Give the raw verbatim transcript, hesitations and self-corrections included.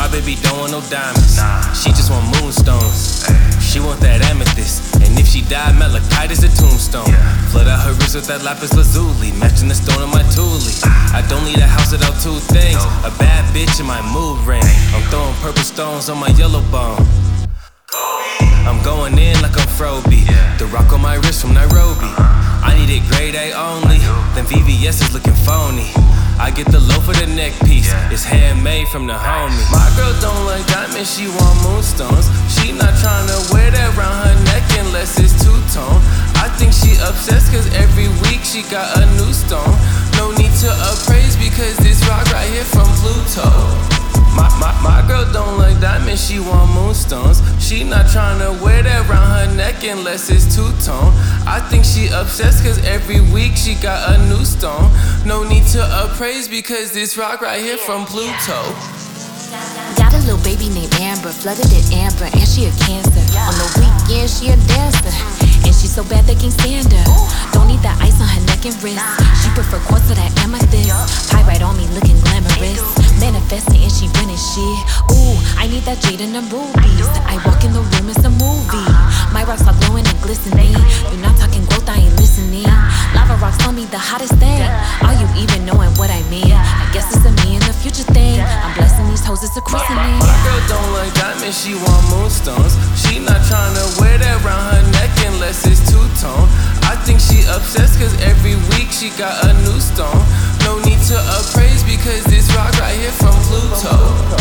baby don't want no diamonds. She just want moonstones. She want that amethyst, and if she die, malachite is a tombstone. Flood out her wrist with that lapis lazuli, matching the stone of my tule. I don't need a house without two things: a bad bitch and my mood ring. I'm throwing purple stones on my yellow bone. I'm going in like I'm Froby. The rock on my wrist from Nairobi. I need it grade A only. Then V V S is looking phony. I get the low for the neck piece. It's handmade from the homie. My girl don't like diamonds, she want moonstones. She not tryna wear that round her neck unless it's two-tone. I think she obsessed cause every week she got a new stone. No need to appraise because this rock right here from Pluto. My, my, my girl don't like diamonds, she want moonstones. She not tryna wear that round her neck unless it's two-tone. I think she obsessed cause every week she got a new stone. No need to appraise because this rock right here from Pluto. Got a little baby named Amber, flooded in amber, and she a cancer. On the weekend she a dancer, and she so bad they can't stand her. Don't need that ice on her neck and wrist. She prefer quartz to that amethyst. Pyrite on me looking glamorous, manifesting and she winning shit. Ooh, I need that jade and the rubies. I walk in the room, it's a movie. My rocks are glowing and glistening. You're not talking growth, I ain't listening. Lava rocks tell me the hottest thing. Are you even knowing what I mean? I guess it's a me in the future thing. I'm blessing these hoes, it's a christening. My girl don't like diamonds, she want moonstones. She not tryna wear that round her neck unless it's two-tone. I think she obsessed cause every week she got a new stone. No need to appraise because this rock right here from Pluto.